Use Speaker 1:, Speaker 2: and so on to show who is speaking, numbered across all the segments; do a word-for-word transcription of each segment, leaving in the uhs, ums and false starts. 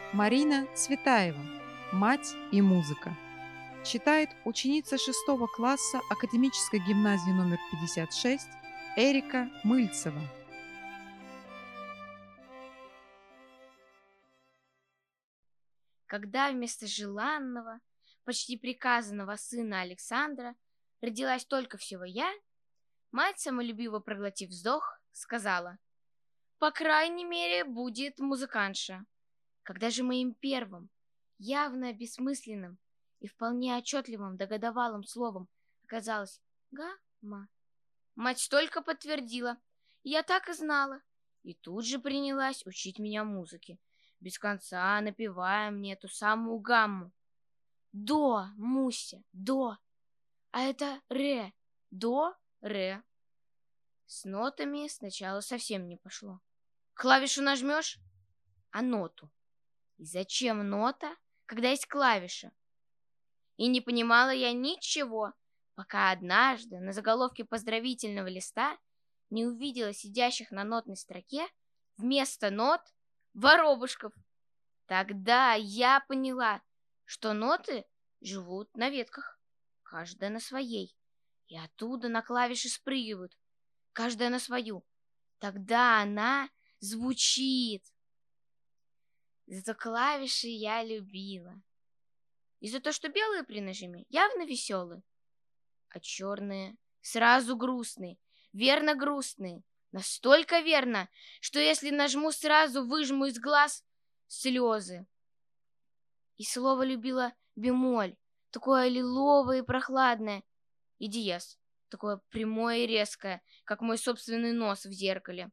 Speaker 1: Марина Цветаева. Мать и музыка. Читает ученица шестого класса академической гимназии номер пятьдесят шесть Эрика Мыльцева.
Speaker 2: Когда вместо желанного, почти приказанного сына Александра родилась только всего я, мать, самолюбиво проглотив вздох, сказала: «По крайней мере, будет музыкантша». Когда же моим первым, явно бессмысленным и вполне отчетливым догодовалым словом оказалось «гамма», мать только подтвердила: «Я так и знала», и тут же принялась учить меня музыке, без конца напевая мне эту самую гамму. До, Муся, до, а это ре, до, ре. С нотами сначала совсем не пошло. Клавишу нажмешь, а ноту. И зачем нота, когда есть клавиша? И не понимала я ничего, пока однажды на заголовке поздравительного листа не увидела сидящих на нотной строке вместо нот воробушков. Тогда я поняла, что ноты живут на ветках, каждая на своей, и оттуда на клавиши спрыгивают, каждая на свою. Тогда она звучит. Зато клавиши я любила. И за то, что белые при нажиме явно веселые, а черные сразу грустные, верно грустные, настолько верно, что если нажму, сразу выжму из глаз слезы. И слово любила бемоль, такое лиловое и прохладное, и диез, такое прямое и резкое, как мой собственный нос в зеркале.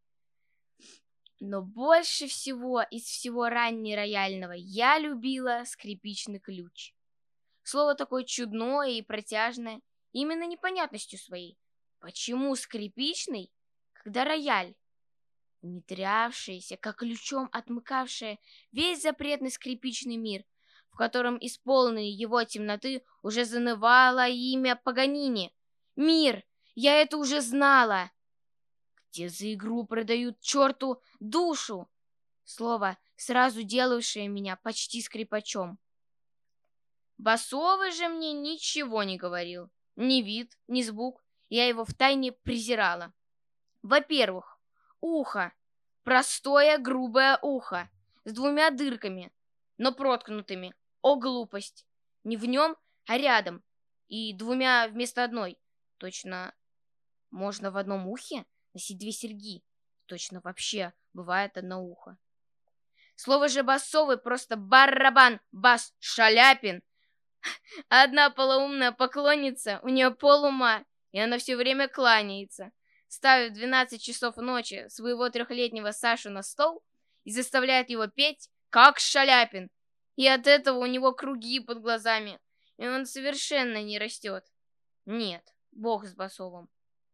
Speaker 2: Но больше всего из всего раннерояльного я любила скрипичный ключ. Слово такое чудное и протяжное, именно непонятностью своей. Почему скрипичный, когда рояль? Внедрявшееся, как ключом отмыкавшее весь запретный скрипичный мир, в котором из полной его темноты уже занывало имя Паганини. Мир! Я это уже знала! Где за игру продают черту душу? Слово, сразу делавшее меня почти скрипачом. Басовый же мне ничего не говорил. Ни вид, ни звук. Я его втайне презирала. Во-первых, ухо. Простое грубое ухо. С двумя дырками, но проткнутыми. О, глупость! Не в нем, а рядом. И двумя вместо одной. Точно можно в одном ухе носить две серьги. Точно вообще бывает одно ухо. Слово же басовый просто барабан, бас, Шаляпин. Одна полоумная поклонница, у нее полума, и она все время кланяется, ставит в двенадцать часов ночи своего трехлетнего Сашу на стол и заставляет его петь, как Шаляпин. И от этого у него круги под глазами, и он совершенно не растет. Нет, бог с басовым.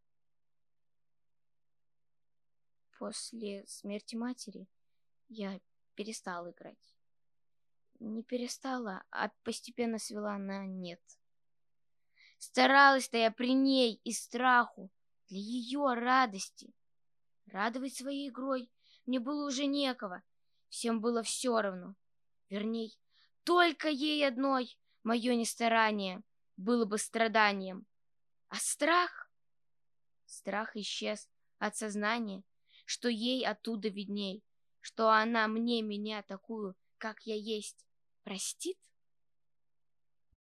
Speaker 2: После смерти матери я перестала играть. Не перестала, а постепенно свела на нет. Старалась-то я при ней из страху, для ее радости. Радовать своей игрой мне было уже некого, всем было все равно. Верней, только ей одной мое нестарание было бы страданием. А страх? Страх исчез от сознания, что ей оттуда видней, что она мне меня такую, как я есть, простит?